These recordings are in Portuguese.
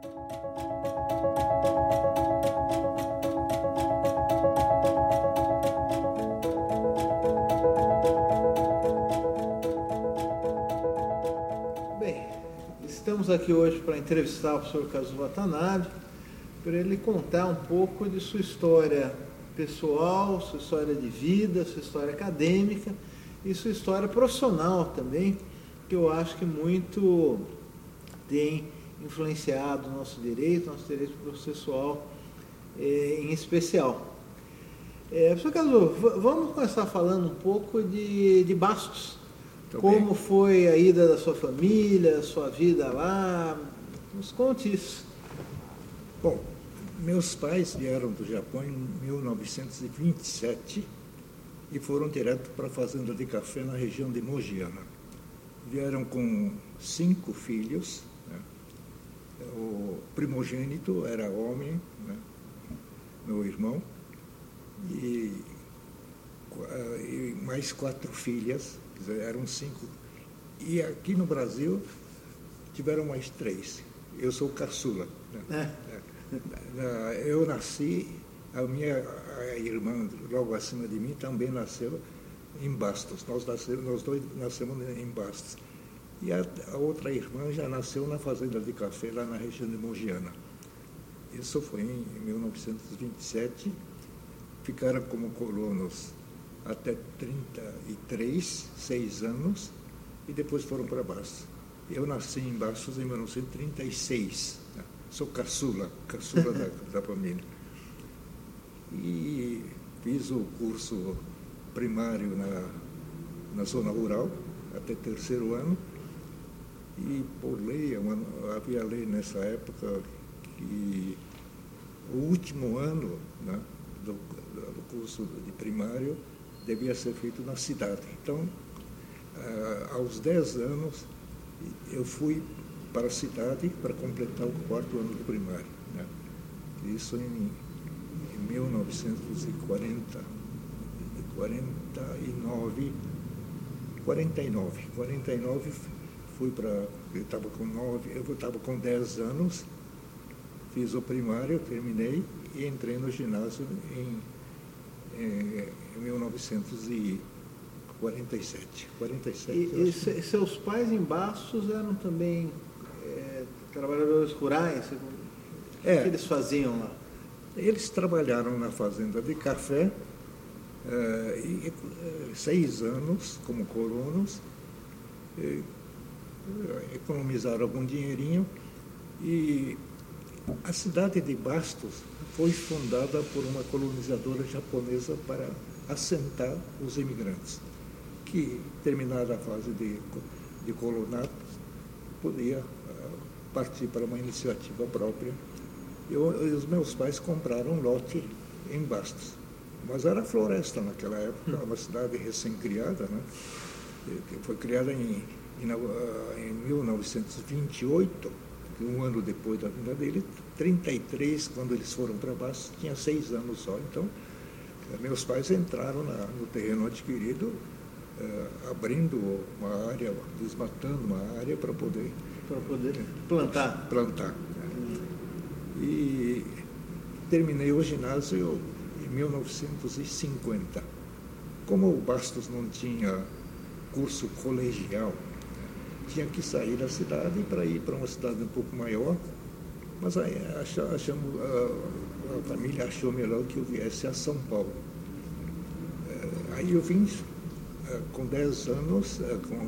Bem, estamos aqui hoje para entrevistar o professor Kazuo Watanabe, para ele contar um pouco de sua história pessoal, sua história de vida, sua história acadêmica e sua história profissional também, que eu acho que muito tem influenciado o nosso direito processual em especial. Professor Kazuo, vamos começar falando um pouco de Bastos. Como foi a ida da sua família, sua vida lá? Nos conte isso. Bom, meus pais vieram do Japão em 1927 e foram direto para a fazenda de café na região de Mogiana. Vieram com 5 filhos, né? O primogênito era homem, né? Meu irmão, e mais 4 filhas, quer dizer, eram 5. E aqui no Brasil tiveram mais 3. Eu sou caçula, né? Eu nasci, a irmã logo acima de mim também nasceu em Bastos. Nós dois nascemos em Bastos. E a outra irmã já nasceu na fazenda de café lá na região de Mogiana. Isso foi em 1927. Ficaram como colonos até 33, 6 anos, e depois foram para Bastos. Eu nasci em Bastos em 1936. Né? Sou caçula da família. E fiz o curso primário na zona rural, até 3º ano, e por lei, havia lei nessa época que o último ano, né, do curso de primário devia ser feito na cidade. Então, aos 10 anos, eu fui para a cidade para completar o 4º ano do primário. Né? Isso em 1949, fui para... Eu estava com 10 anos, fiz o primário, terminei e entrei no ginásio em 1947. E seus pais em Bastos eram também trabalhadores rurais? O que eles faziam lá? Eles trabalharam na fazenda de café 6 anos como colonos, economizaram algum dinheirinho, e a cidade de Bastos foi fundada por uma colonizadora japonesa para assentar os imigrantes, que, terminada a fase de colonato, podia partir para uma iniciativa própria. E os meus pais compraram um lote em Bastos, mas era floresta naquela época, uma cidade recém-criada, né? Que foi criada em 1928, um ano depois da vinda dele. 33, quando eles foram para Bastos, tinha 6 anos só. Então, meus pais entraram no terreno adquirido, abrindo uma área, desmatando uma área para poder plantar. E terminei o ginásio em 1950. Como o Bastos não tinha curso colegial, tinha que sair da cidade para ir para uma cidade um pouco maior, mas aí a família achou melhor que eu viesse a São Paulo. Aí eu vim com 10 anos,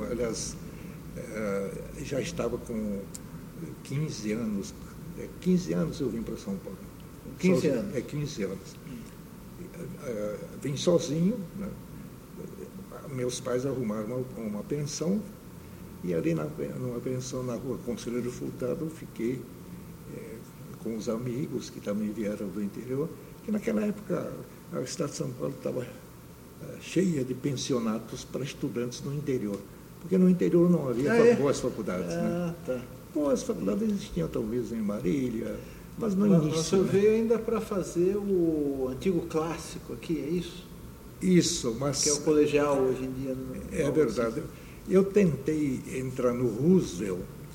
já estava com 15 anos. 15 anos eu vim para São Paulo. 15 anos? 15 anos. Vim sozinho, né? Meus pais arrumaram uma pensão, e ali numa pensão na rua Conselheiro Furtado eu fiquei com os amigos que também vieram do interior, que naquela época a cidade de São Paulo estava cheia de pensionatos para estudantes no interior, porque no interior não havia boas faculdades. Né? Tá. Boas faculdades existiam talvez em Marília, mas no início... Você veio ainda para fazer o antigo clássico aqui, é isso? Isso, mas... Que é o colegial hoje em dia. É verdade. Eu tentei entrar no Roosevelt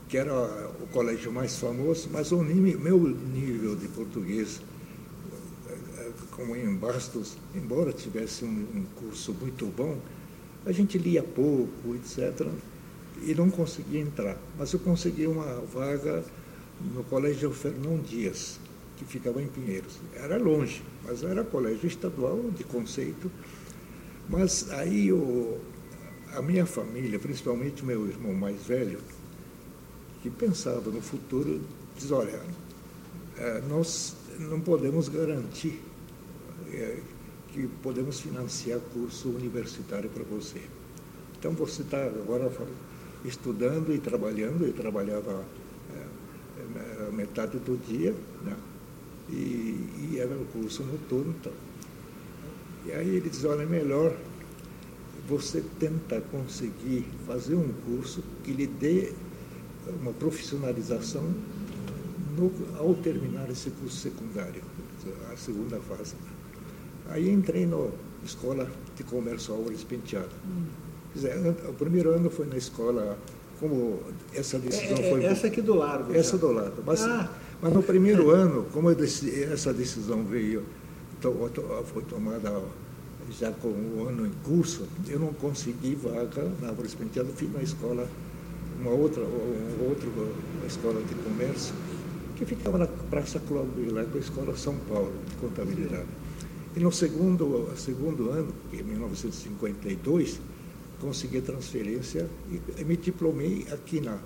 que era o colégio mais famoso, mas meu nível de português, como em Bastos, embora tivesse um curso muito bom, a gente lia pouco, etc., e não conseguia entrar. Mas eu consegui uma vaga no Colégio Fernão Dias, que ficava em Pinheiros. Era longe, mas era colégio estadual de conceito. Mas aí a minha família, principalmente meu irmão mais velho, que pensava no futuro, diz, olha, nós não podemos garantir que podemos financiar curso universitário para você. Então você está agora estudando e trabalhando, eu trabalhava metade do dia, né? E era o curso noturno. Então. E aí ele diz, olha, é melhor você tentar conseguir fazer um curso que lhe dê uma profissionalização ao terminar esse curso secundário, a segunda fase. Aí entrei na Escola de Comércio Álvares Penteado. Quer dizer, o primeiro ano foi na escola, como essa decisão foi... Essa aqui do Largo. Essa do Largo. Mas no primeiro ano, como essa decisão foi tomada já com o ano em curso, eu não consegui vaga na Álvares Penteado, fui na escola, uma outra escola de comércio, que ficava na Praça Cláudio Vilar, com a Escola São Paulo, de Contabilidade. E no segundo ano, em 1952, consegui a transferência e me diplomei aqui na...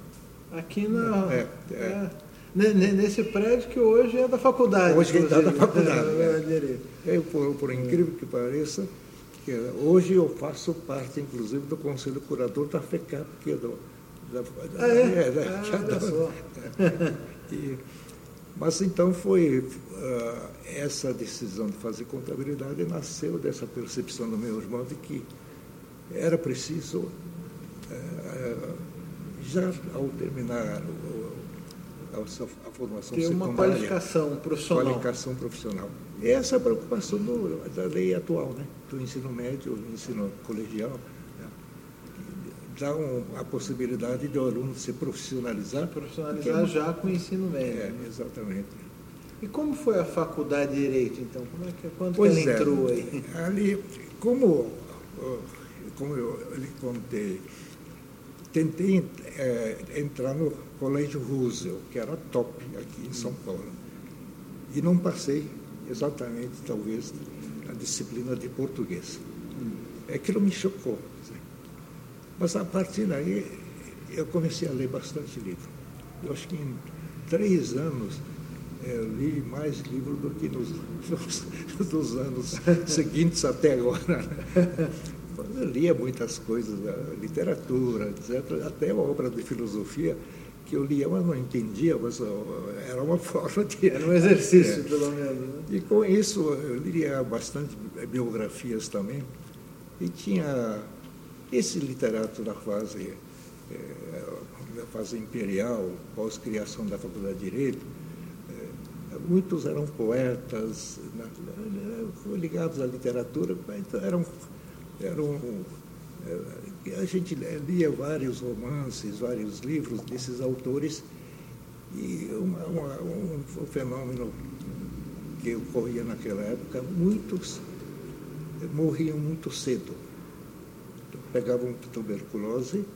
Nesse prédio que hoje é da faculdade. Hoje é da faculdade. Por incrível que pareça, hoje eu faço parte, inclusive, do Conselho Curador da FECAP, que é mas então foi essa decisão de fazer contabilidade nasceu dessa percepção do meu irmão de que era preciso, já ao terminar a formação ter uma qualificação profissional. E essa é a preocupação da lei atual, né? Do ensino médio, do ensino colegial, né? Dá a possibilidade de o aluno se profissionalizar. Já com o ensino médio. Exatamente. E como foi a faculdade de Direito, então? Quando que ela entrou aí? Ali, como eu lhe contei, tentei entrar no Colégio Roosevelt, que era top aqui em São Paulo. E não passei exatamente, talvez, a disciplina de português. Aquilo me chocou. Mas, a partir daí, eu comecei a ler bastante livro. Eu acho que em 3 anos eu li mais livros do que nos anos seguintes até agora. Eu lia muitas coisas, literatura, etc., até obra de filosofia, que eu lia, mas não entendia, mas era uma forma de... Era um exercício, pelo menos. Né? E com isso, eu lia bastante biografias também, e tinha esse literato da fase imperial, pós-criação da Faculdade de Direito, muitos eram poetas, ligados à literatura, então a gente lia vários romances, vários livros desses autores, e um fenômeno que ocorria naquela época, muitos morriam muito cedo. Pegavam tuberculose,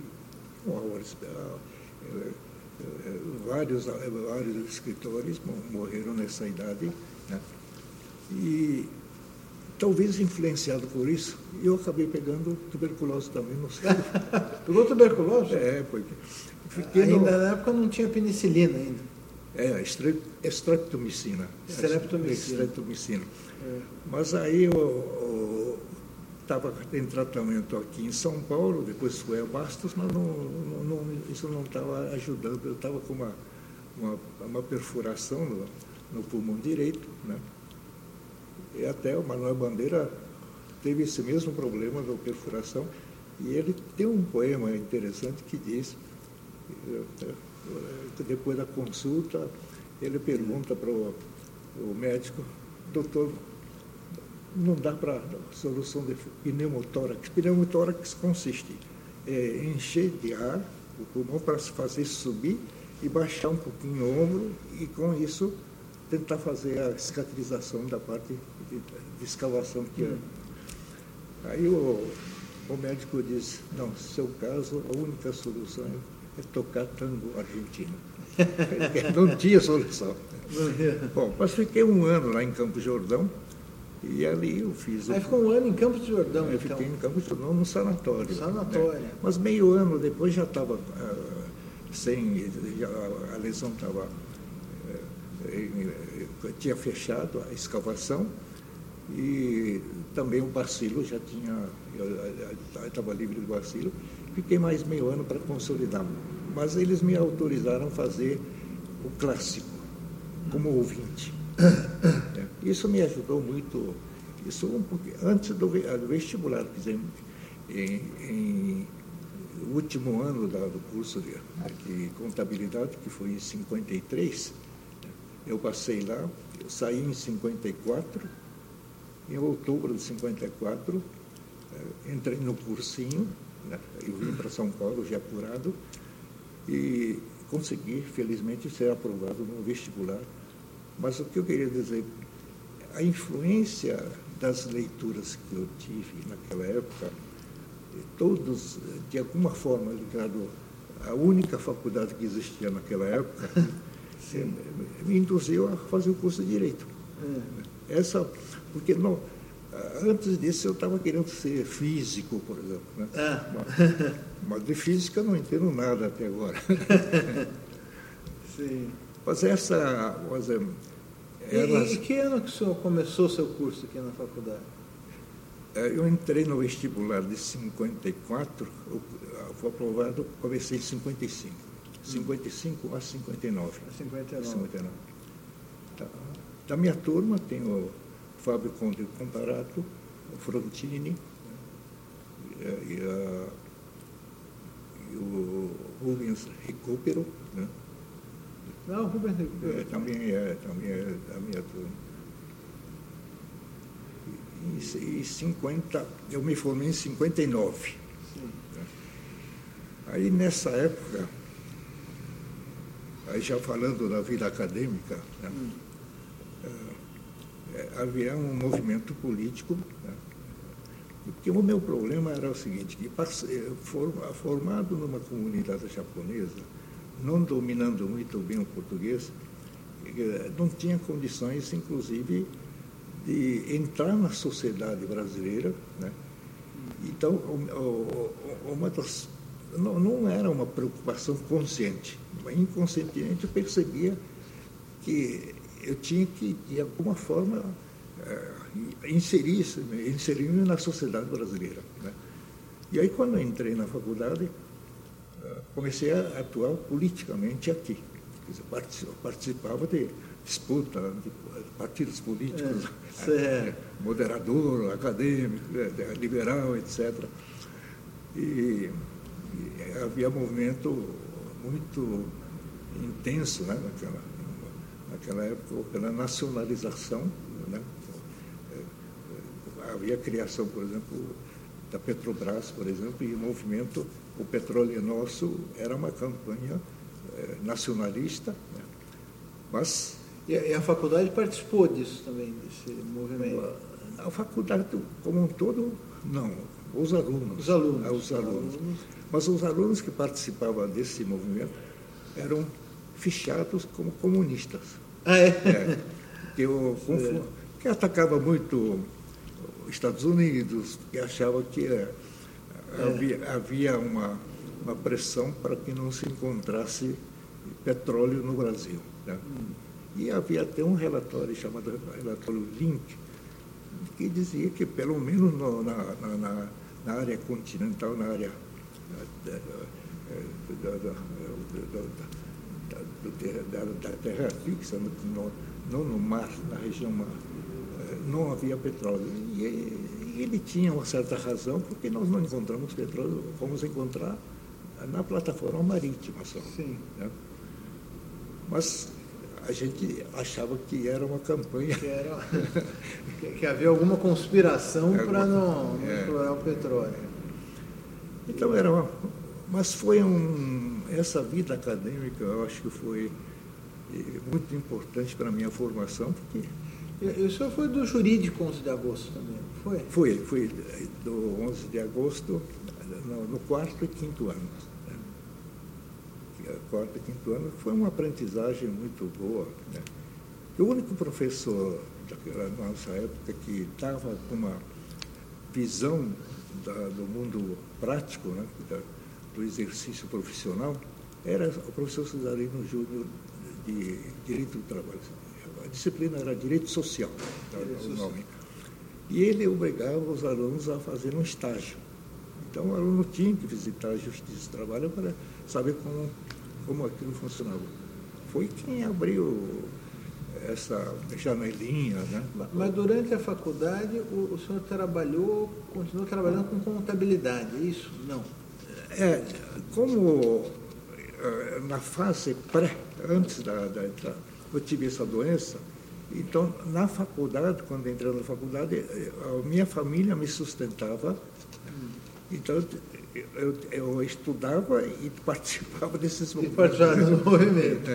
vários escritores morreram nessa idade, né? E talvez influenciado por isso, eu acabei pegando tuberculose também, não sei. Pegou tuberculose? Porque ainda na época não tinha penicilina ainda. Streptomicina. Streptomicina. Mas aí eu estava em tratamento aqui em São Paulo, depois fui a Bastos, mas isso não estava ajudando. Eu estava com uma perfuração no pulmão direito, né? E até o Manuel Bandeira teve esse mesmo problema da perfuração, e ele tem um poema interessante que diz, depois da consulta, ele pergunta para o médico, doutor, não dá para solução de pneumotórax. Pneumotórax consiste em encher de ar o pulmão para se fazer subir e baixar um pouquinho o ombro e, com isso, tentar fazer a cicatrização da parte de escavação que é. Aí o médico disse, não, no seu caso, a única solução é tocar tango argentino. Não tinha solução. Bom, mas fiquei um ano lá em Campos de Jordão e ali eu fiz... Aí ficou um ano em Campos de Jordão, eu então? Fiquei em Campos de Jordão, no sanatório. Sanatório. Né? Mas meio ano depois já estava a lesão estava... tinha fechado a escavação e também o bacilo já tinha... Eu estava livre do bacilo. Fiquei mais meio ano para consolidar. Mas eles me autorizaram a fazer o clássico, como ouvinte. Isso me ajudou muito. Isso antes do vestibular, quer dizer, em último ano do curso de contabilidade, que foi em 53, eu passei lá, eu saí em 54, em outubro de 54, entrei no cursinho, eu vim para São Paulo já apurado, e consegui, felizmente, ser aprovado no vestibular. Mas o que eu queria dizer, a influência das leituras que eu tive naquela época, todos, de alguma forma, ligados à única faculdade que existia naquela época, me induziu a fazer o curso de Direito. Porque não, antes disso eu estava querendo ser físico, por exemplo. Né? Mas de física eu não entendo nada até agora. Sim. Mas essa... E que ano que o senhor começou seu curso aqui na faculdade? Eu entrei no vestibular de 54, fui aprovado, comecei em 55. 55 a 59. 59. Da minha turma tem o Fábio Conde Comparato, o Frontini e o Rubens Recupero, né? Não, o Rubens Recupero. Também é da minha turma. Em 50, eu me formei em 59. Sim. Aí, nessa época, aí já falando da vida acadêmica, né? Havia um movimento político, né? Porque o meu problema era o seguinte, que formado numa comunidade japonesa, não dominando muito bem o português, não tinha condições, inclusive, de entrar na sociedade brasileira, né? Então, não era uma preocupação consciente, mas inconscientemente eu percebia que eu tinha que, de alguma forma, inserir-me na sociedade brasileira, né? E aí, quando eu entrei na faculdade, comecei a atuar politicamente aqui. Quer dizer, participava de disputa de partidos políticos, moderador, acadêmico, liberal, etc. E havia movimento muito intenso, né, naquela época, pela nacionalização, né? Havia a criação, por exemplo, da Petrobras, por exemplo, e o movimento O Petróleo é Nosso era uma campanha nacionalista, né? Mas... E a faculdade participou disso também, desse movimento? A faculdade como um todo, não. Os alunos. Os alunos. Mas os alunos que participavam desse movimento eram fichados como comunistas. Que atacava muito os Estados Unidos, que achava que havia uma pressão para que não se encontrasse petróleo no Brasil, né? E havia até um relatório chamado relatório Link, que dizia que, pelo menos na área continental, na área da terra fixa, não no mar, na região mar, não havia petróleo. E ele tinha uma certa razão, porque nós não encontramos petróleo, fomos encontrar na plataforma marítima só. Sim. Né? Mas a gente achava que era uma campanha... Que havia alguma conspiração para não explorar o petróleo. Então era Mas essa vida acadêmica, eu acho que foi muito importante para a minha formação, porque... E o senhor foi do jurídico 11 de agosto também, não foi? Fui do 11 de agosto no quarto e quinto ano. Quarto e quinto ano foi uma aprendizagem muito boa. Né? O único professor daquela nossa época que estava com uma visão do mundo prático, né? Do exercício profissional, era o professor Cesarino Júnior de Direito do Trabalho. A disciplina era Direito Social, o nome. E ele obrigava os alunos a fazer um estágio. Então, o aluno tinha que visitar a Justiça do Trabalho para saber como aquilo funcionava. Foi quem abriu essa janelinha. Né? Mas durante a faculdade, o senhor continuou trabalhando com contabilidade, é isso? Não. Como na fase antes eu tive essa doença, então, na faculdade, quando entrei na faculdade, a minha família me sustentava, então eu estudava e participava desses movimentos. E participava dos movimentos.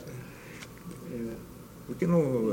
Porque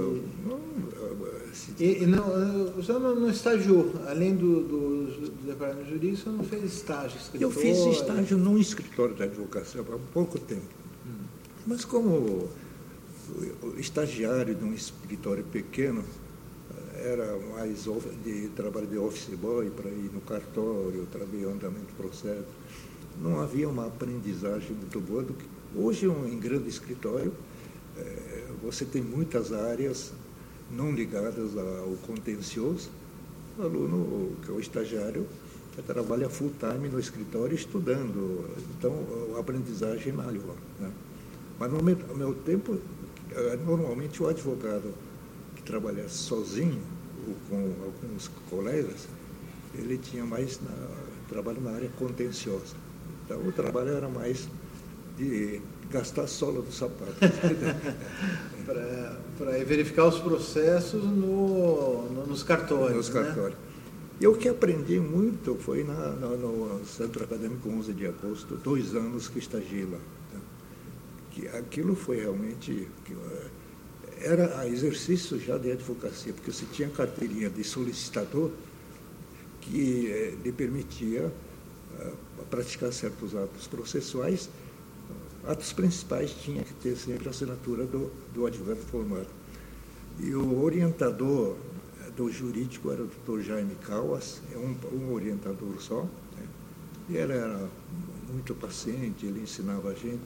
o senhor não estagiou, além do departamento jurídico, o senhor não fez estágio escritório? Eu fiz estágio num escritório da advocacia há pouco tempo. Mas como estagiário de um escritório pequeno, era mais de trabalho de office boy para ir no cartório, trabalhar em andamento de processo. Não havia uma aprendizagem muito boa. Hoje, em grande escritório, você tem muitas áreas não ligadas ao contencioso. O aluno, que é o estagiário, trabalha full time no escritório estudando. Então, a aprendizagem é maior. Né? Mas no meu tempo, normalmente o advogado que trabalha sozinho ou com alguns colegas, ele tinha mais trabalho na área contenciosa. Então, o trabalho era mais de gastar a sola do sapato. Para verificar os processos nos cartórios. Nos cartórios. Né? E o que aprendi muito foi no Centro Acadêmico 11 de Agosto, 2 anos que estagiei lá. Né? Que aquilo foi realmente... era exercício já de advocacia, porque você tinha carteirinha de solicitador que lhe permitia praticar certos atos processuais. Atos principais tinha que ter sempre a assinatura do advogado formado. E o orientador do jurídico era o Dr. Jaime Callas, um orientador só. Né? E ele era muito paciente, ele ensinava a gente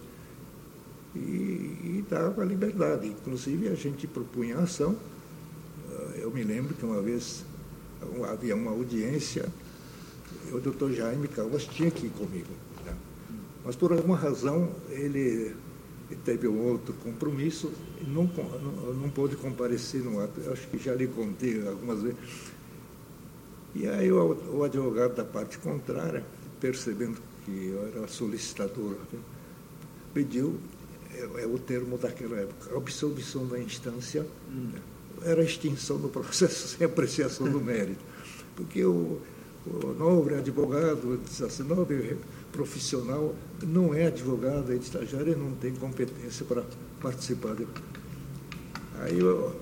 e dava liberdade. Inclusive, a gente propunha ação. Eu me lembro que uma vez havia uma audiência, o Dr. Jaime Callas tinha que ir comigo. Né? Mas, por alguma razão, ele teve um outro compromisso e não pôde comparecer no ato. Eu acho que já lhe contei algumas vezes. E aí o advogado da parte contrária, percebendo que eu era solicitador, pediu, é o termo daquela época, absolvição da instância, era a extinção do processo sem apreciação do mérito. Porque o nobre advogado, assim, nobre profissional, não é advogado, é estagiário e não tem competência para participar. Aí,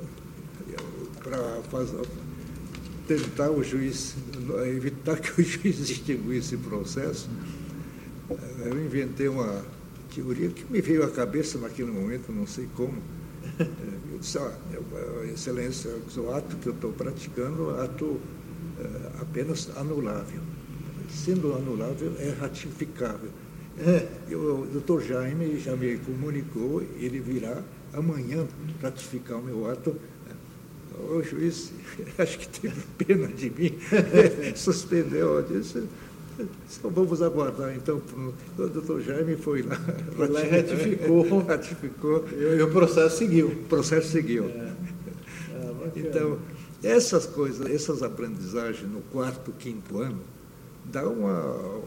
para tentar o juiz, evitar que o juiz extinguisse o processo, eu inventei uma teoria que me veio à cabeça naquele momento, não sei como. Eu disse, Excelência, o ato que eu estou praticando é ato apenas anulável. Sendo anulável, é ratificável. O doutor Jaime já me comunicou, ele virá amanhã ratificar o meu ato. O juiz, acho que teve pena de mim, suspendeu. Eu disse, então vamos aguardar. Então, o doutor Jaime foi lá e ratificou. E o processo seguiu. O processo seguiu. Então, essas coisas, essas aprendizagens no 4º, 5º ano, dá uma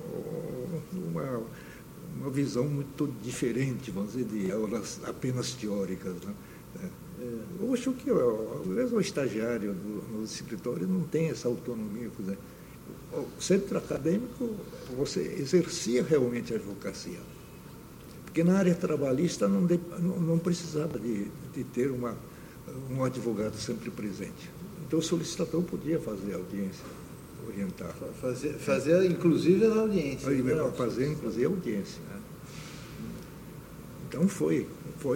visão muito diferente, vamos dizer, de aulas apenas teóricas. Né? Eu acho que mesmo o estagiário no escritório não tem essa autonomia. o centro acadêmico, você exercia realmente a advocacia. Porque na área trabalhista não precisava de ter um advogado sempre presente. Então o solicitador podia fazer audiência, orientar. Fazer inclusive a audiência. Fazer inclusive a audiência. Né? Então foi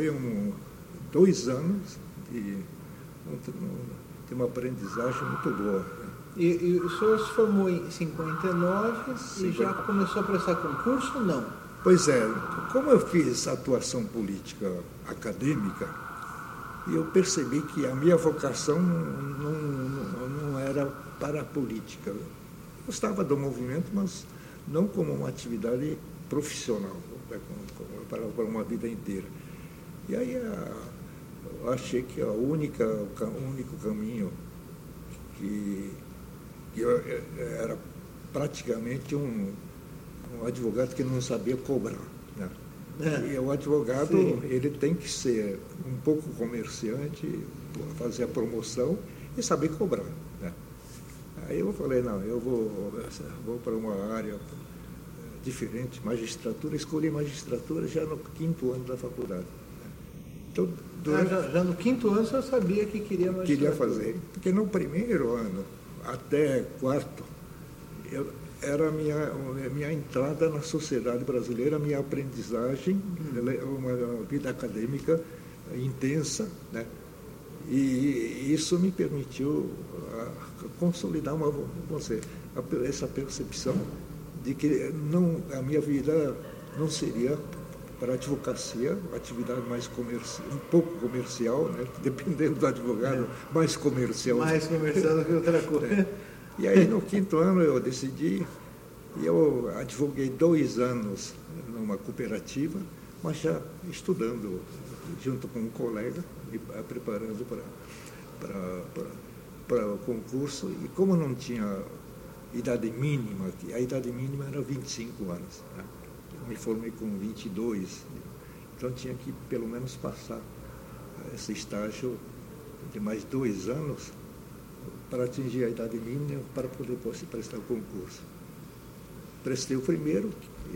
2 anos de uma aprendizagem muito boa. Né? E o senhor se formou em 59 e já começou a prestar concurso ou não? Pois é, como eu fiz atuação política acadêmica, eu percebi que a minha vocação não era para a política. Eu gostava do movimento, mas não como uma atividade profissional, para uma vida inteira. E aí eu achei que o único caminho que eu era praticamente um advogado que não sabia cobrar. Né? E o advogado, ele tem que ser um pouco comerciante, fazer a promoção e saber cobrar. Né? Aí eu falei, não, eu vou para uma área diferente, magistratura, escolhi magistratura já no 5º ano da faculdade. Então, já no 5º ano você sabia que queria magistratura? Queria fazer, porque no 1º ano até 4º, era a minha entrada na sociedade brasileira, a minha aprendizagem, uma vida acadêmica intensa, né? E isso me permitiu consolidar essa percepção de que a minha vida não seria para a advocacia, atividade mais comercial, um pouco comercial, né? Dependendo do advogado, mais comercial. Mais comercial do que outra coisa. E aí, no 5º ano, eu decidi, e eu advoguei 2 anos numa cooperativa, mas já estudando junto com um colega, me preparando para o concurso. E como não tinha idade mínima, a idade mínima era 25 anos, né? Eu me formei com 22, então tinha que pelo menos passar esse estágio de mais 2 anos para atingir a idade mínima para poder prestar o concurso. Prestei o primeiro,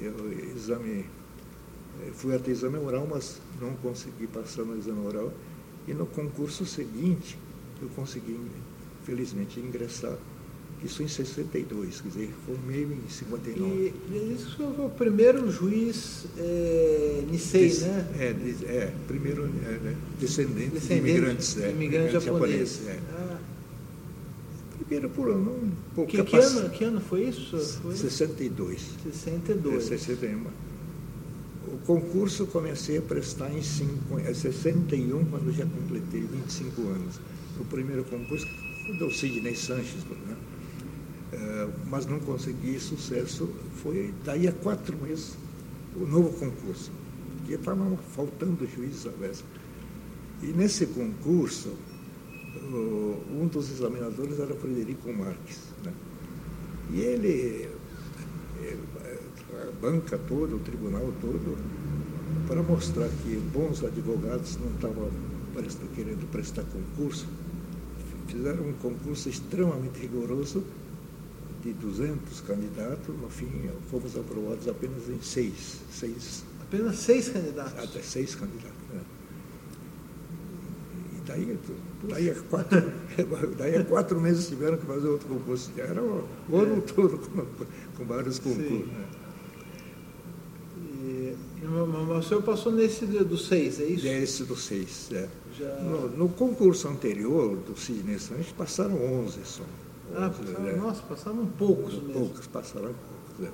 fui até exame oral, mas não consegui passar no exame oral. E no concurso seguinte, eu consegui, felizmente, ingressar, isso em 62, quer dizer, formei em 59. E isso foi o primeiro juiz Nisei, né? Primeiro descendente de imigrantes japoneses. Primeiro por um pouco. Que ano foi isso? Foi? 62. 62. 61. O concurso comecei a prestar em 61, quando já completei 25 anos. O primeiro concurso foi do Sidney Sanches, né? Mas não consegui sucesso. Foi daí a 4 meses o novo concurso, porque estava faltando juízes à véspera. E nesse concurso, um dos examinadores era Frederico Marques, né? E ele, a banca toda, o tribunal todo, para mostrar que bons advogados não estavam querendo prestar concurso, fizeram um concurso extremamente rigoroso de 200 candidatos. No fim, fomos aprovados apenas em 6. Apenas 6 candidatos? Até 6 candidatos, né? Daí a 4 meses tiveram que fazer outro concurso. Era o ano todo com vários concursos. Né? Mas o senhor passou nesse do 6, é isso? Esse do 6, é. No concurso anterior do Sidney Sanches passaram 11 só. Nossa, passaram poucos mesmo. Passaram poucos, é.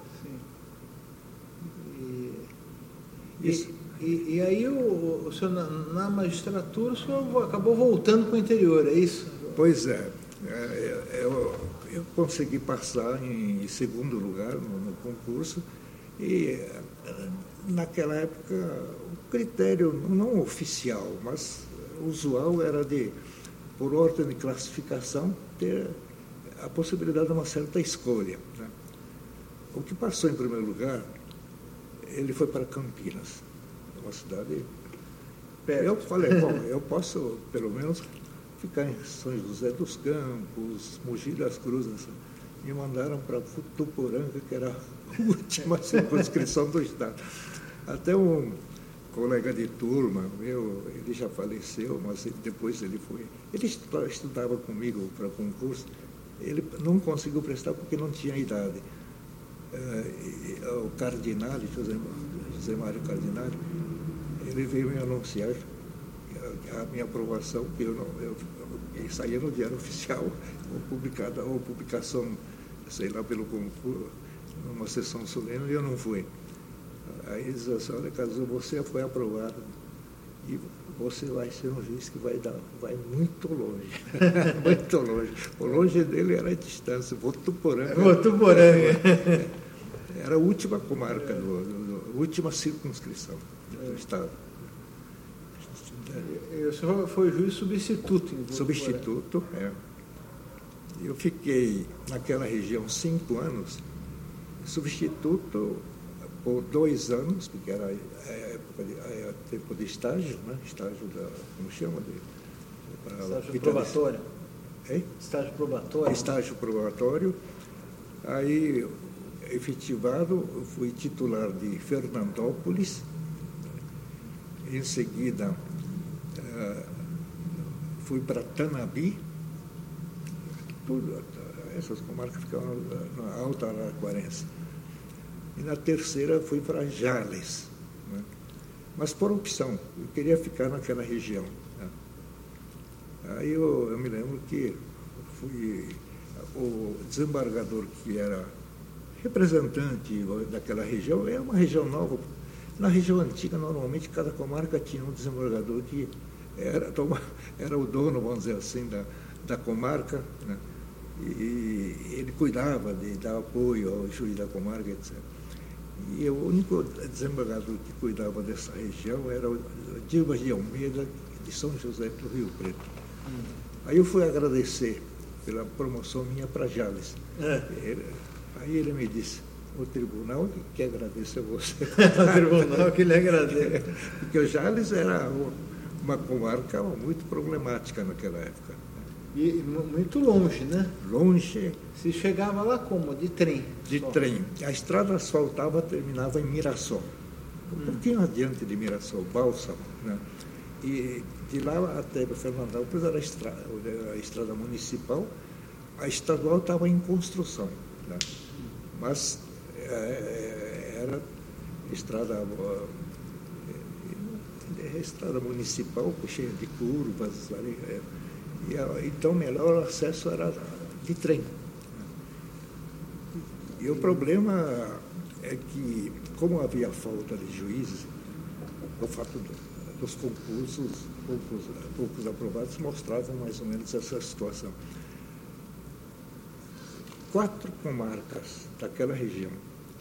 Sim. E aí o senhor, na magistratura, o senhor acabou voltando para o interior, é isso? Pois é. Eu consegui passar em 2º lugar no concurso e naquela época o critério não oficial, mas usual era por ordem de classificação, ter a possibilidade de uma certa escolha, né? O que passou em primeiro lugar, ele foi para Campinas, uma cidade perto. Eu falei, bom, eu posso pelo menos ficar em São José dos Campos, Mogi das Cruzes, me mandaram para Votuporanga, que era a última circunscrição do Estado. Até um colega de turma meu, ele já faleceu, mas depois ele foi. Ele estudava comigo para concurso, ele não conseguiu prestar porque não tinha idade. O Cardinale, José Mário Cardinale, ele veio me anunciar a minha aprovação, que eu saía no Diário Oficial, ou publicação, sei lá, pelo concurso, numa sessão solene, e eu não fui. Aí eles disseram, olha, Cazuza, você foi aprovado e você vai ser um juiz que vai muito longe, muito longe. O longe dele era a distância, Votuporanga. Era a última comarca, a última circunscrição do Estado. E o senhor foi juiz substituto em Votuporanga? Substituto, é. Eu fiquei naquela região 5 anos, substituto por 2 anos, porque era tempo de estágio, né? Estágio como chama? Estágio probatório. Hein? Estágio probatório. Estágio probatório. Aí, efetivado, fui titular de Fernandópolis. Em seguida, fui para Tanabi. Essas comarcas ficavam na Alta Araquarense. E na terceira fui para Jales, né? Mas por opção, eu queria ficar naquela região, né? Aí eu me lembro que o desembargador que era representante daquela região, era uma região nova. Na região antiga, normalmente, cada comarca tinha um desembargador que era o dono, vamos dizer assim, da comarca, né? E ele cuidava de dar apoio ao juiz da comarca, etc. E o único desembargador que cuidava dessa região era o Dimas de Almeida, de São José do Rio Preto. Aí eu fui agradecer pela promoção minha para Jales. Aí ele me disse, o tribunal que agradece a você. O tribunal que lhe agradece. Porque o Jales era uma comarca muito problemática naquela época. E muito longe, né? Longe. Se chegava lá como? De trem? De trem. A estrada asfaltada terminava em Mirassol. Um pouquinho adiante de Mirassol, Bálsamo, né? E de lá até Fernandópolis era a estrada municipal. A estadual estava em construção, né? Mas era estrada municipal, cheia de curvas. Então, o melhor acesso era de trem. E o problema é que, como havia falta de juízes, o fato dos concursos, poucos aprovados, mostravam mais ou menos essa situação. 4 comarcas daquela região.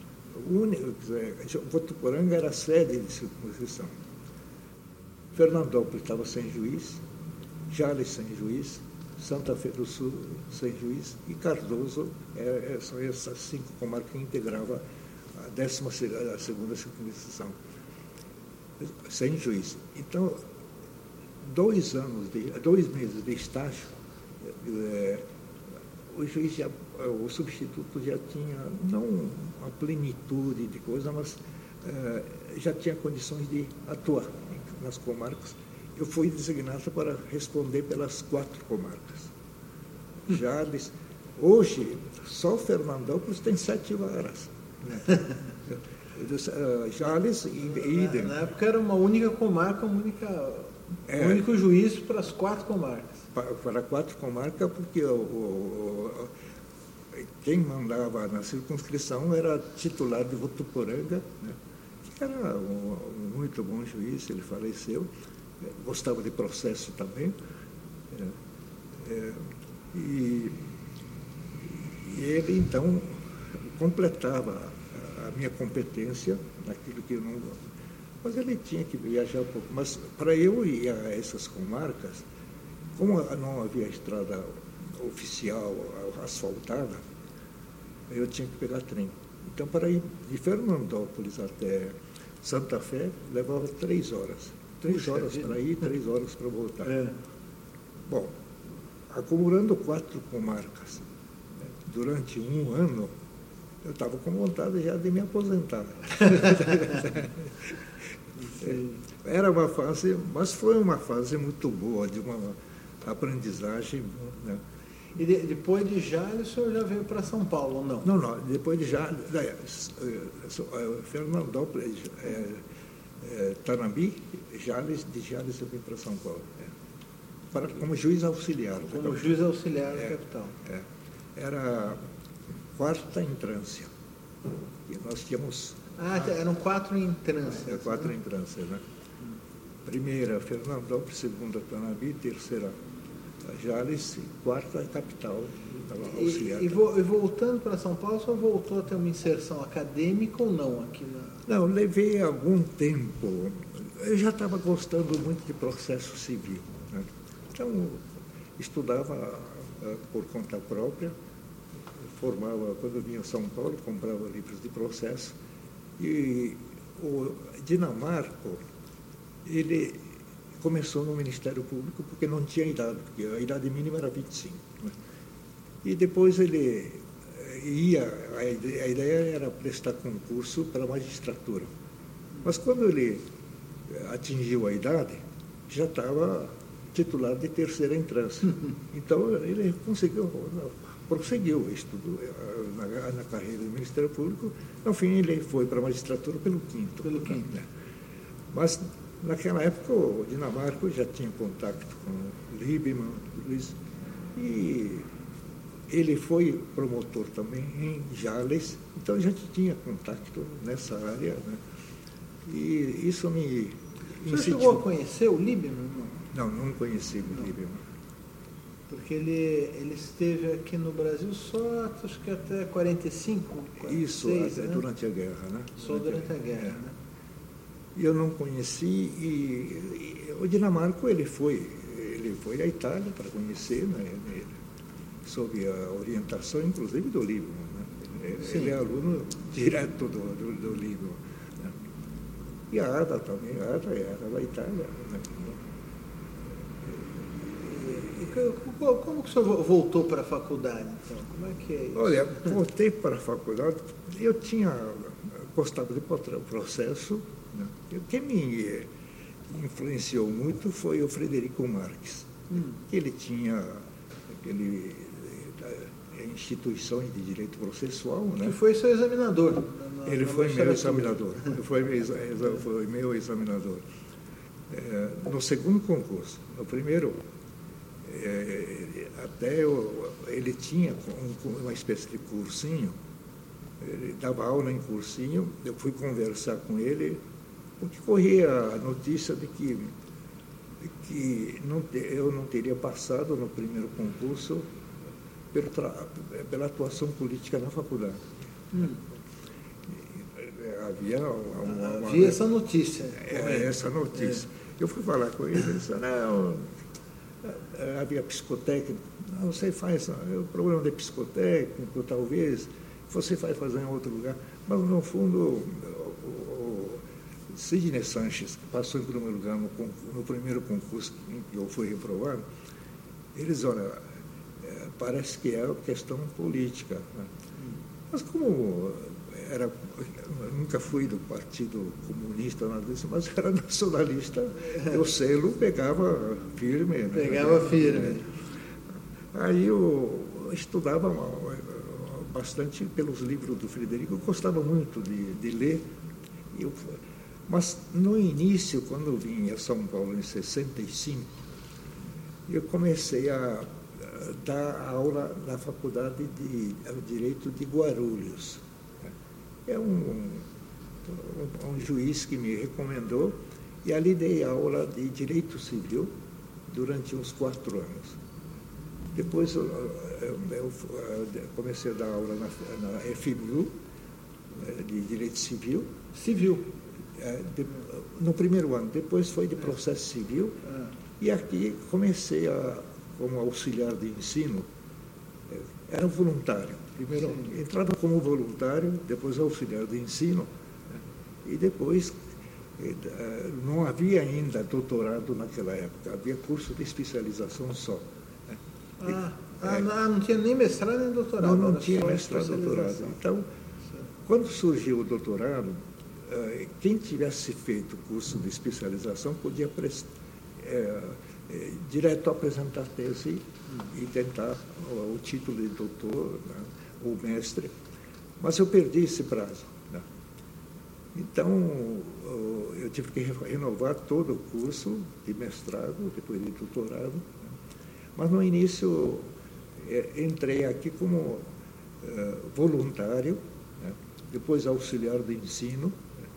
Votuporanga era a sede de circunscrição. Fernandópolis estava sem juiz, Jales sem juiz, Santa Fé do Sul sem juiz e Cardoso, são essas 5 comarcas que integravam a 12ª circunscrição, sem juiz. Então, 2 meses de estágio, o substituto já tinha, não uma plenitude de coisa, mas já tinha condições de atuar nas comarcas. Eu fui designado para responder pelas 4 comarcas. Jales, hoje, só Fernandópolis tem 7 varas. Jales e Idem. Na época era uma única comarca, um único juiz para as 4 comarcas. Para 4 comarcas, porque quem mandava na circunscrição era titular de Votuporanga, né? Que era um muito bom juiz, ele faleceu. Gostava de processo também, e ele, então, completava a minha competência naquilo que eu não... Mas ele tinha que viajar um pouco. Mas, para eu ir a essas comarcas, como não havia estrada oficial, asfaltada, eu tinha que pegar trem. Então, para ir de Fernandópolis até Santa Fé, levava 3 horas. 3 horas para ir, 3 horas para voltar. Bom, acumulando 4 comarcas, durante um ano, eu estava com vontade já de me aposentar. Era uma fase, mas foi uma fase muito boa, de uma aprendizagem, né? E depois de Jales, o senhor já veio para São Paulo, ou não? Não, depois de Jales, Fernandópolis, Tanambi, Jales, de Jales eu vim para São Paulo. Como juiz auxiliar. Como juiz auxiliar da capital. Era quarta entrância. E nós tínhamos... eram 4 entrâncias. 4 entrâncias, né? Primeira, Fernandópolis, segunda, Tanambi, terceira, Jales, quarta, capital, auxiliar. E voltando para São Paulo, o senhor voltou a ter uma inserção acadêmica ou não aqui na... Não, levei algum tempo. Eu já estava gostando muito de processo civil, né? Então, estudava por conta própria, formava, quando eu vinha a São Paulo, comprava livros de processo. E o Dinamarco, ele começou no Ministério Público porque não tinha idade, porque a idade mínima era 25. Né? E depois ele a ideia era prestar concurso para a magistratura. Mas quando ele atingiu a idade, já estava titular de terceira entrância. Então ele prosseguiu o estudo na carreira do Ministério Público. No fim, ele foi para a magistratura pelo quinto. Né? Mas naquela época o Dinamarca já tinha contato com o Liebman, Luiz, e ele foi promotor também em Jales, então a gente tinha contato nessa área, né? E isso me incentivou. Você chegou a conhecer o Liebman? Não conheci o Liebman. Porque ele esteve aqui no Brasil só, acho que até 45, 46, isso, né? Durante a guerra, né? Só durante a guerra, né? Eu não conheci, e o Dinamarca ele foi à Itália para conhecer, né? Sob a orientação, inclusive, do Liebman, né? Ele é aluno direto do Liebman, né? E a Ada também, a Ada era da Itália, né? Como que o senhor voltou para a faculdade, então? Como é que é isso? Olha, voltei para a faculdade, eu tinha gostado de processo, né? Quem me influenciou muito foi o Frederico Marques. Ele tinha instituições de direito processual, né? Que foi seu examinador. Ele foi meu examinador. Foi meu examinador. No segundo concurso, no primeiro, ele tinha uma espécie de cursinho, ele dava aula em cursinho, eu fui conversar com ele, porque corria a notícia de que eu não teria passado no primeiro concurso pela atuação política na faculdade. Havia essa notícia. Essa notícia. Eu fui falar com ele disse, não, havia psicotécnico, não, você faz, o problema de psicotécnico, talvez, você vai fazer em outro lugar. Mas, no fundo, o Sidney Sanches, que passou em primeiro lugar no primeiro concurso em que eu fui reprovado, eles, olha, parece que é questão política. Né? Mas como eu nunca fui do Partido Comunista, nada disso, mas era nacionalista, o selo pegava firme. Né? Pegava firme. Aí eu estudava bastante pelos livros do Frederico, eu gostava muito de ler. Mas no início, quando eu vim a São Paulo em 65, eu comecei a dar aula na Faculdade de Direito de Guarulhos. É um juiz que me recomendou, e ali dei aula de Direito Civil durante uns 4 anos. Depois eu comecei a dar aula na FMU, de Direito Civil. No primeiro ano, depois foi de Processo Civil, e aqui comecei como auxiliar de ensino, era voluntário. Primeiro entrava como voluntário, depois auxiliar de ensino, e depois não havia ainda doutorado naquela época, havia curso de especialização só. Não tinha nem mestrado nem doutorado? Não tinha mestrado nem doutorado. Então, quando surgiu o doutorado, quem tivesse feito o curso de especialização podia direto apresentar tese e tentar o título de doutor, né, ou mestre. Mas eu perdi esse prazo. Né? Então, eu tive que renovar todo o curso de mestrado, depois de doutorado. Né? Mas, no início, entrei aqui como voluntário, né? Depois auxiliar de ensino,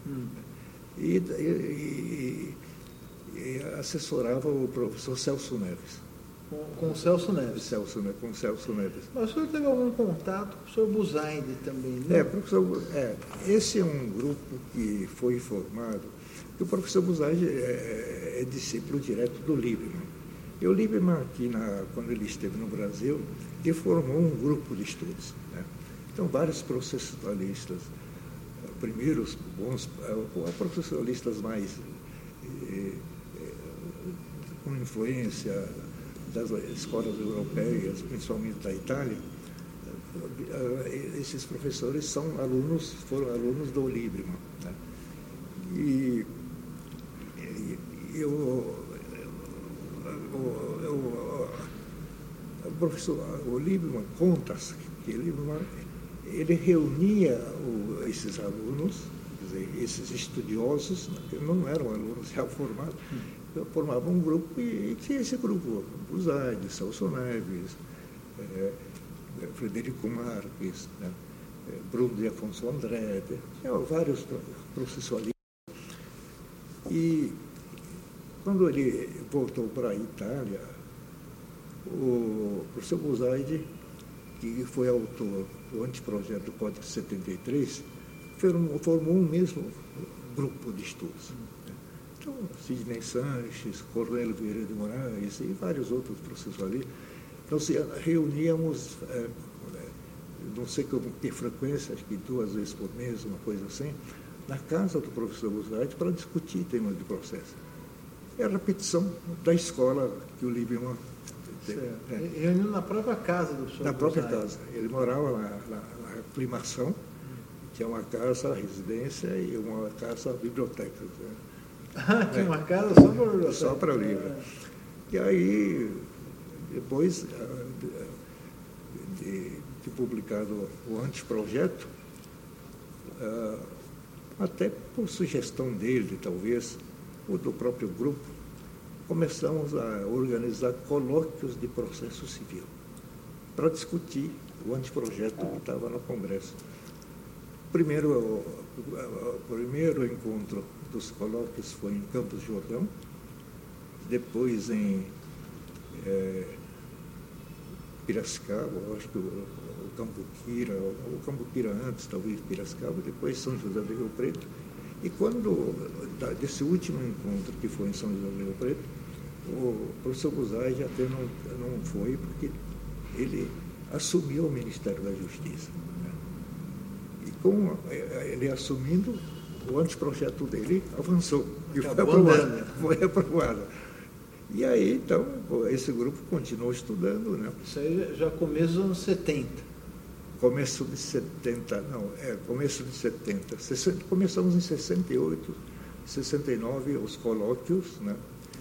e assessorava o professor Celso Neves. Com o Celso Neves? Com o Celso Neves. Mas o senhor teve algum contato com o professor Buzaide também, né? Professor, esse é um grupo que foi formado, que o professor Buzaide é discípulo direto do Liebman. E o Liebman, quando ele esteve no Brasil, ele formou um grupo de estudos. Né? Então, vários processualistas, primeiros bons, processualistas mais com influência das escolas europeias, principalmente da Itália, esses professores foram alunos do Liebman. Né? E o professor Liebman conta que ele reunia esses alunos, quer dizer, esses estudiosos, que não eram alunos já formados, formavam um grupo e tinha esse grupo, Buzaide, Celso Neves, Frederico Marques, né, Bruno de Afonso André, tinha vários processualistas. E quando ele voltou para a Itália, o professor Buzaide, que foi autor do anteprojeto do Código 73, formou um mesmo grupo de estudos. Então, Sidney Sanches, Cornélio Vieira de Moraes e vários outros processualistas. Então, reuníamos, não sei com que frequência, acho que 2 vezes por mês, uma coisa assim, na casa do professor Buzaide para discutir temas de processo. É a repetição da escola que o Liebman teve. Reuniu na própria casa do professor Na própria Buzaide. casa. Ele morava na Aclimação, que é uma casa residência e uma casa biblioteca. Tinha uma casa só para o livro? Só para o livro. E aí, depois de publicado o anteprojeto, até por sugestão dele, talvez, ou do próprio grupo, começamos a organizar colóquios de processo civil para discutir o anteprojeto que estava no Congresso. O primeiro encontro dos colóquios foi em Campos do Jordão, depois em Piracicaba, acho que o Cambuquira antes, talvez Piracicaba, depois São José do Rio Preto. E quando, desse último encontro, que foi em São José do Rio Preto, o professor Buzaide até não foi, porque ele assumiu o Ministério da Justiça. Né? E com ele assumindo, o anteprojeto dele avançou e foi aprovado. E aí, então, esse grupo continuou estudando. Né? Isso aí já começo dos anos 70. Começo de 70, começo de 70. Começamos em 68, 69, os colóquios, né?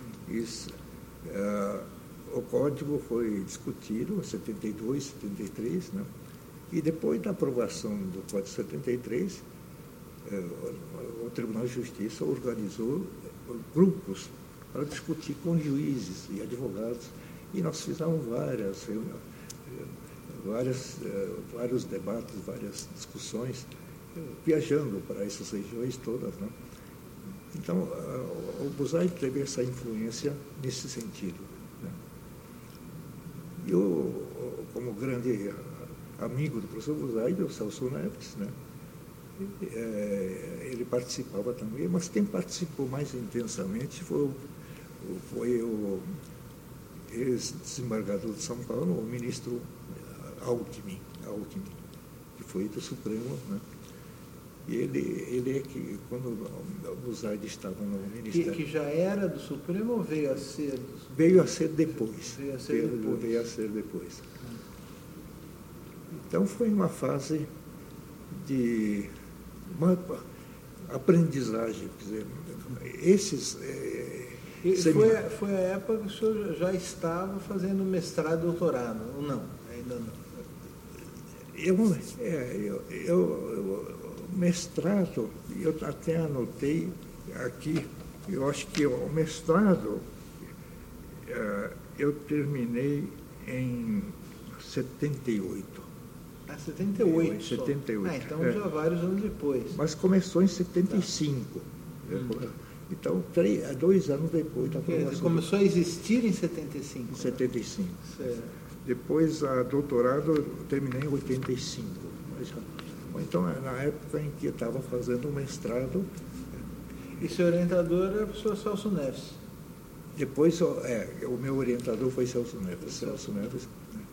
O código foi discutido em 72, 73, né? E depois da aprovação do Código 73, o Tribunal de Justiça organizou grupos para discutir com juízes e advogados, e nós fizemos vários debates, várias discussões, viajando para essas regiões todas. Né? Então, o Buzaide teve essa influência nesse sentido. Né? E como grande amigo do professor Buzaide, o Celso Neves, né? Ele participava também, mas quem participou mais intensamente foi o ex-desembargador de São Paulo, o ministro Alckmin, que foi do Supremo, né? E ele é que, quando o Buzaide estava no Ministério... Que já era do Supremo ou veio a ser? Veio a ser depois. Veio a ser depois. Então foi uma fase de uma aprendizagem, quer dizer, esses E foi a época que o senhor já estava fazendo mestrado e doutorado, ou não? Ainda não? Mestrado, eu até anotei aqui, eu acho que o mestrado eu terminei em 78. 78. 78. Então já vários anos depois. Mas começou em 75. Então, 2 anos depois da aprovação. Começou a existir em 75. Em 75. Certo. Depois, a doutorado, eu terminei em 85. Então, na época em que eu estava fazendo o mestrado. E seu orientador era o professor Celso Neves? Depois, o meu orientador foi Celso Neves. Celso Neves.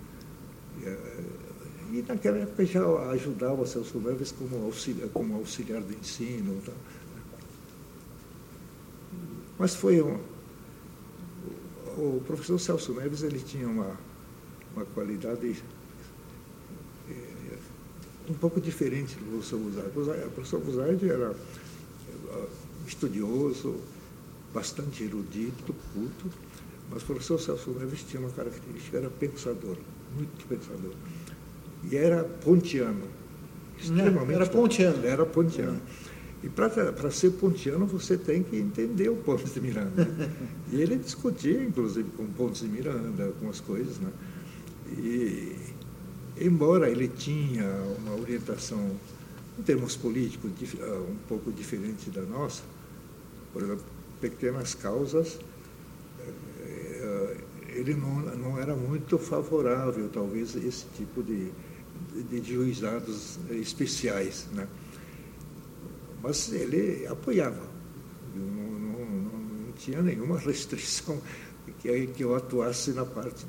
E naquela época já ajudava o Celso Neves como auxiliar de ensino. Tá? Mas foi o professor Celso Neves, ele tinha uma qualidade um pouco diferente do professor Buzaide. O professor Buzaide era estudioso, bastante erudito, culto, mas o professor Celso Neves tinha uma característica, era pensador, muito pensador. E era pontiano, extremamente. Era pontiano. E para ser pontiano, você tem que entender o Pontes de Miranda. E ele discutia, inclusive, com Pontes de Miranda, algumas coisas, né? E, embora ele tinha uma orientação, em termos políticos, um pouco diferente da nossa, por exemplo, pequenas causas, ele não era muito favorável, talvez, a esse tipo de juizados especiais, né? Mas ele apoiava, não tinha nenhuma restrição que eu atuasse na parte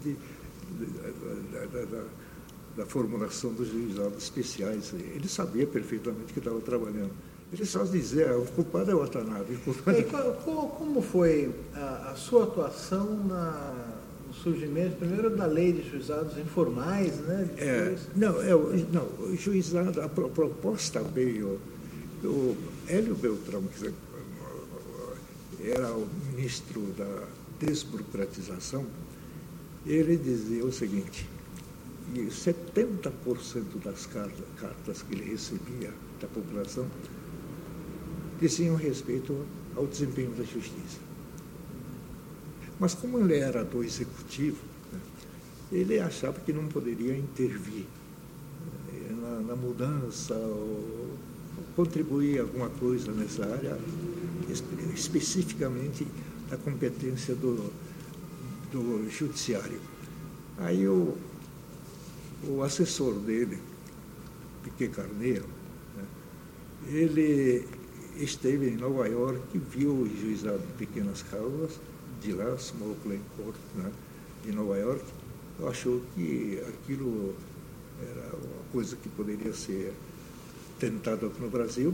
da formulação dos juizados especiais. Ele sabia perfeitamente que estava trabalhando. Ele só dizia, o culpado é o Watanabe. Como foi a sua atuação no surgimento, primeiro, da lei de juizados informais, né? O juizado, a proposta veio. O Hélio Beltrão, que era o ministro da desburocratização, ele dizia o seguinte, que 70% das cartas que ele recebia da população diziam respeito ao desempenho da justiça. Mas como ele era do executivo, né, ele achava que não poderia intervir na mudança ou contribuir alguma coisa nessa área, especificamente da competência do judiciário. Aí o assessor dele, Piquet Carneiro, né, ele esteve em Nova York, viu o juizado de pequenas causas, de lá, Small Claim Court, né, de Nova York, achou que aquilo era uma coisa que poderia ser tentado aqui no Brasil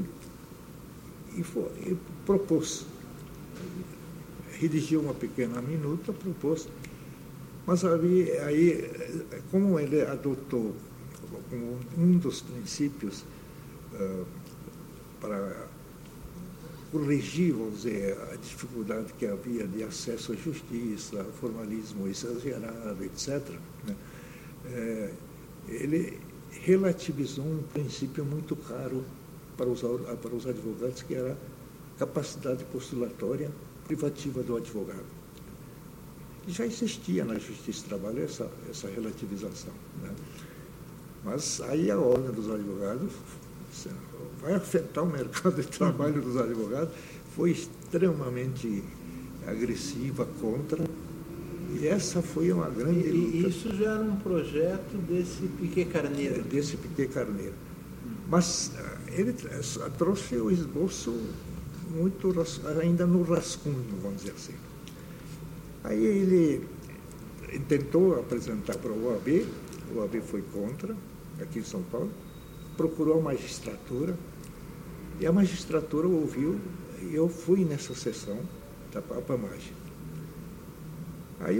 e propôs. Redigiu uma pequena minuta, propôs, mas aí, como ele adotou como um dos princípios para corrigir, vamos dizer, a dificuldade que havia de acesso à justiça, formalismo exagerado, etc., né, ele relativizou um princípio muito caro para os advogados, que era a capacidade postulatória privativa do advogado. E já existia na Justiça do Trabalho essa relativização, né? Mas aí a ordem dos advogados vai afetar o mercado de trabalho dos advogados, foi extremamente agressiva contra. E essa foi uma grande luta. E isso já era um projeto desse Piquet Carneiro? Desse Piquet Carneiro. Mas ele trouxe o esboço muito, ainda no rascunho, vamos dizer assim. Aí ele tentou apresentar para o OAB foi contra, aqui em São Paulo, procurou a magistratura, e a magistratura ouviu, e eu fui nessa sessão da APAMAG. Aí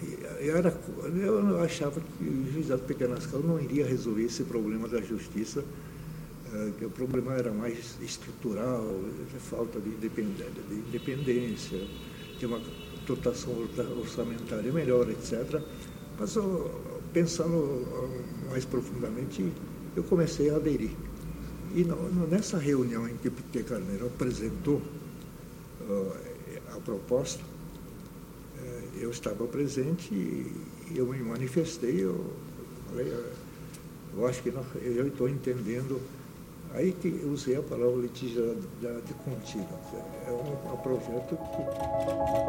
eu achava que o juizado de pequena escala não iria resolver esse problema da justiça, que o problema era mais estrutural, falta de independência, de uma dotação orçamentária melhor, etc. Mas, pensando mais profundamente, eu comecei a aderir. E nessa reunião em que Piquet Carneiro apresentou a proposta, eu estava presente e eu me manifestei, eu falei, eu acho que eu estou entendendo. Aí que eu usei a palavra litigiosidade contínua. É um projeto que